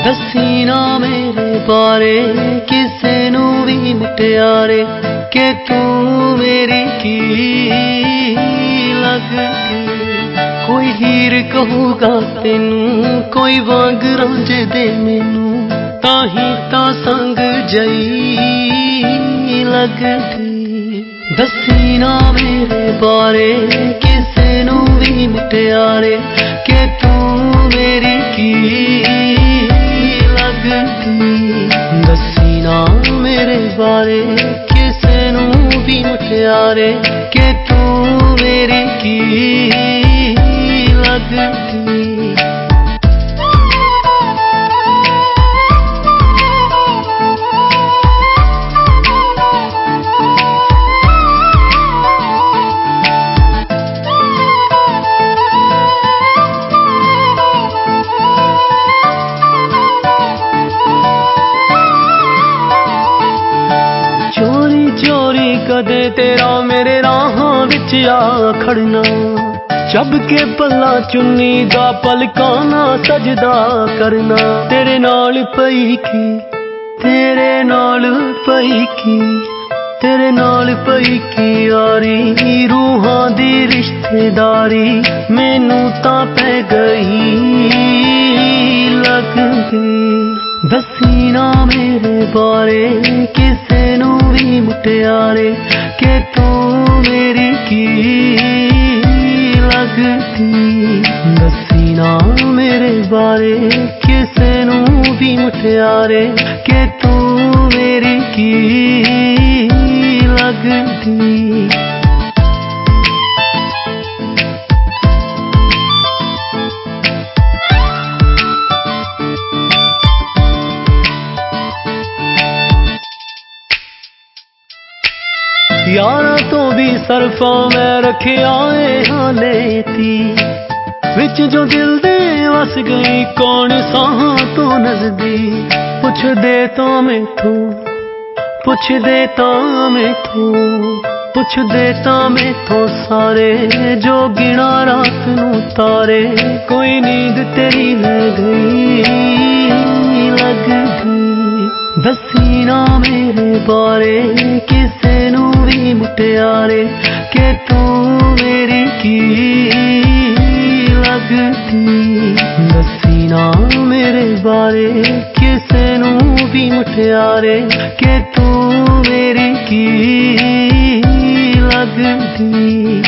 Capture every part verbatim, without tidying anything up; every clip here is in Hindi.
दसी ना मेरे बारे किसे नू भी मुटियारे कि तू मेरी की लगदी। कोई हीर कहूगा तेनू कोई वांग रांझे दे मैनू ताही ता संग जई लगदी। दसी ना मेरे बारे किसे नू भी मुटियारे कि तू मेरी की लगदी। दसी ना मेरे बारे किसे नू भी मुटियारे कि तू मेरी की लगदी। चोरी चोरी कदे तेरा मेरे राहां विच आ खड़ना चब के पल्ला चुन्नी दा पलकां ना सजदा करना। तेरे नाल पई की तेरे नाल पई की तेरे नाल पई की यारी रूहां दी रिश्तेदारी मैनू तां पै गई लगदी। दसी ना मेरे बारे किसे नू भी मुटियारे कि तू मेरी की लगदी। दसी ना मेरे बारे किसे नू भी मुटियारे कि तू मेरी की लगदी। यारा तो भी सरफा मैं रखिया हाले ती विच जो दिल दे वस गई कौन साहां तो नजदी। पुछ दे तो मैथों पुछ दे तो मैथों पुछ दे तो मैथों सारे जो गिना रात नू तारे कोई नींद तेरी ले गई लगदी। दसी ना मेरे बारे किसे नू भी मुटियारे कि तू मेरी की लगदी। दसी ना मेरे बारे किसे नू भी मुटियारे कि तू मेरी की लगदी।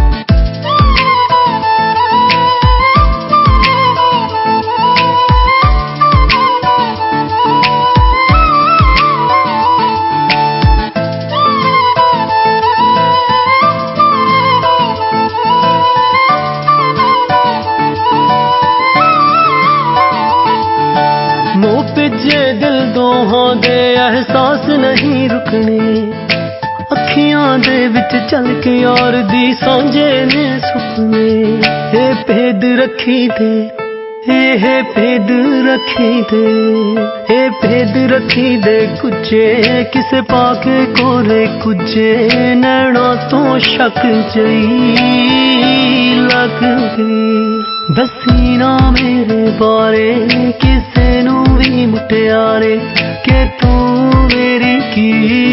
मोह पिजे दिल दोहां दे एहसास नहीं रुकने अखियां दे विच चल के यार दी सांझे ने सुपने। हे भेद रखी दे हे हे भेद रखी दे हे भेद रखी दे कुचे किसे पाके कोरे कुचे नैना तो शक जई लगदी। दसी ना मेरे बारे किसे नू भी मुटियारे कि तू मेरी की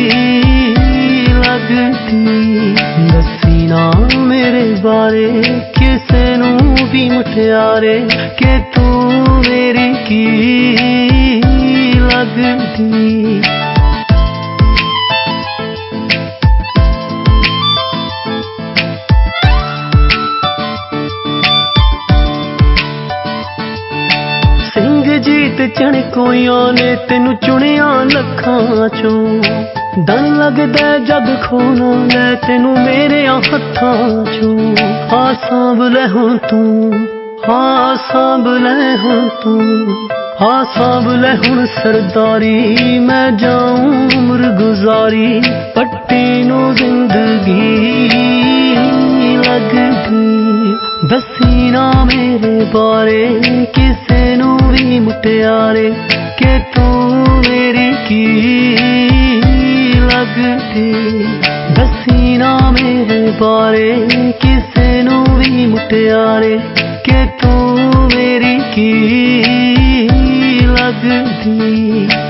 लगदी। दसी ना मेरे बारे किसे नू भी मुटियारे कि तू मेरी की लगदी। जीत चणकोइयां ने तेनू चुनिया लखां चों दन लगदा जग खोना ले तेनू मेरे हत्थां चों। हाँ सांभ ले हुण तू हाँ सांभ ले हुण तू हाँ सांभ ले हुण सरदारी मैं जाऊं उम्र गुजारी पट्टी नू जिंदगी लगदी। दसी ना मेरे बारे किसे नू भी मुटियारे कि तू मेरी की लगदी। दसी ना मेरे बारे किसे नू भी मुटियारे कि तू मेरी की लगदी। दी